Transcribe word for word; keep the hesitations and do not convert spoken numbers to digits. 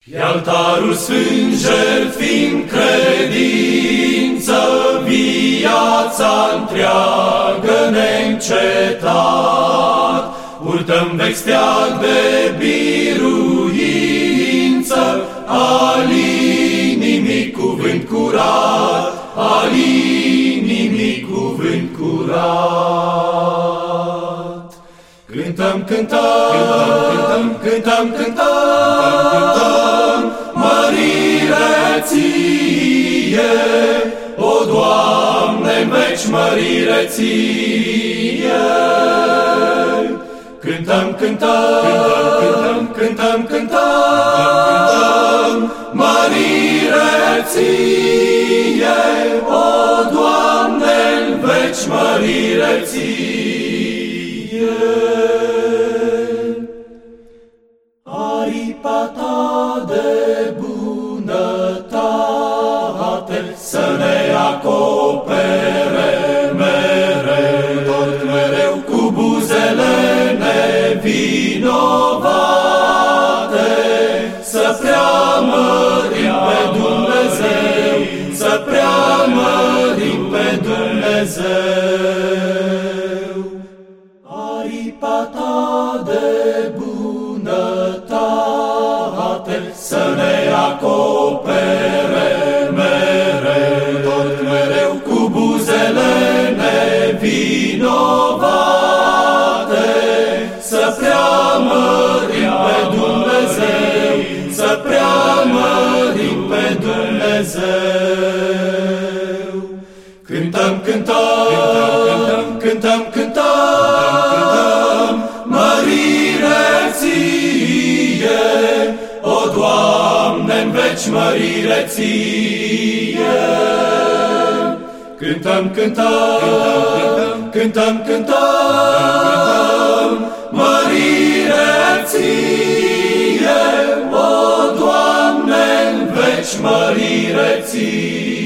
E altarul sfânt, jertfind credință, viața întreagă neîncetat. Purtăm vechi steag de biruință, al inimii cuvânt curat, al inimii cuvânt curat. Cântăm, cântăm, cântăm, cântăm, cântăm, cântăm, mărire ție, o Doamne-n veci mărire ție. Cântăm, cântăm, cântăm, cântăm, cântăm, cântăm, mărire ție, o Doamne-n veci mărire ție. Aripa ta de bunătate să ne acopere mereu, tot mereu cu buzele nevinovate, să preamărim pe Dumnezeu, să preamărim pe Dumnezeu. Aripa ta de bunătate să ne acopere mereu, tot mereu cu buzele nevinovate, să preamărim pe Dumnezeu, să preamărim pe Dumnezeu. Cântăm, cântăm, cântăm, cântăm, cântăm, mărire ție, o Doamne-n veci mărire ție. Cântăm, cântăm, cântăm, cântăm, mărire ție, o Doamne-n veci mărire ție.